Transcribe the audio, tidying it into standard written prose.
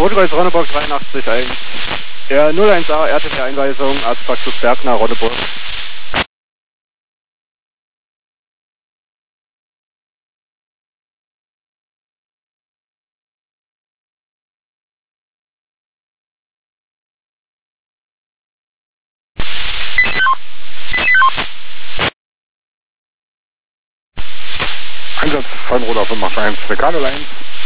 Rotkreuz Ronneburg 83-1. Der 01A RTW-Einweisung, Arztpraxis Bergner, Ronneburg. Einsatz von Rudolf 581, Dekade 1.